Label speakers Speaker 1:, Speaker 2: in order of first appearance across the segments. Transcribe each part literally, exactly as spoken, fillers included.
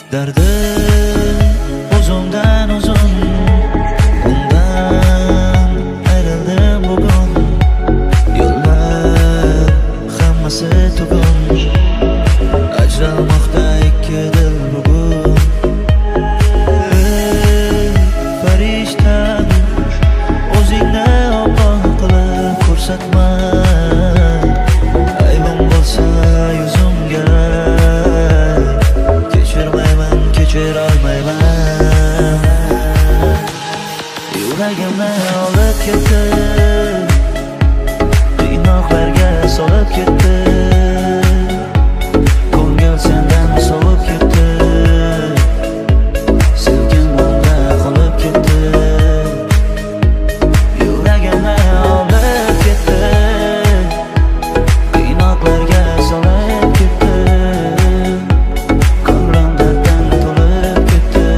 Speaker 1: Dardim uzundan uzun, undan ayrildim bugun. Yo'llar hammasi tugun, ajralmoqda ikki dil bugun. Ey farishtam, o'zingni oqon qilib ko'rsatma. Aybim bo'lsa yuzimga, kechirmayman, kechira olmayman. Yuragimni olib ketdi, qiynoqlarga solib ketdi. Ko'ngil sendan sovib ketdi, sevgim unda qolib ketdi. Yuragimni olib ketdi, qiynoqlarga solib ketdi. Ko'nglim darddan to'lib ketdi,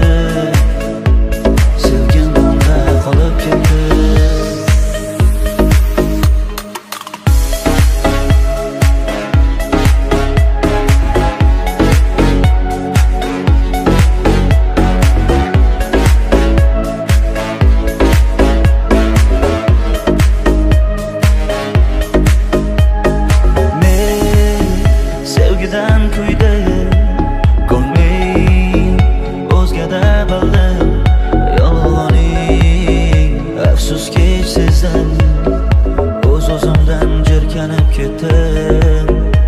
Speaker 1: sevgim unda qolib ketdi. Sevgidan kuydim, ko'nglim o'zgada bildim. Yolg'oning afsuski sezdim, o'z-o'zimdan jirkanib ketdim.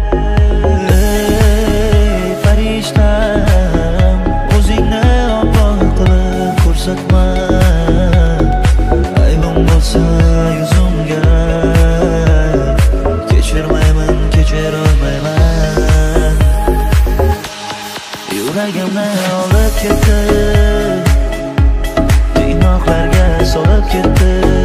Speaker 1: Ey farishtam, o'zingni oqon qilib ko'rsatma. Aybim bo'lsa yuzimga, kechirmayman, kechira olmayman. Yuragimni olib ketdi, qiynoqlarga solib ketdi.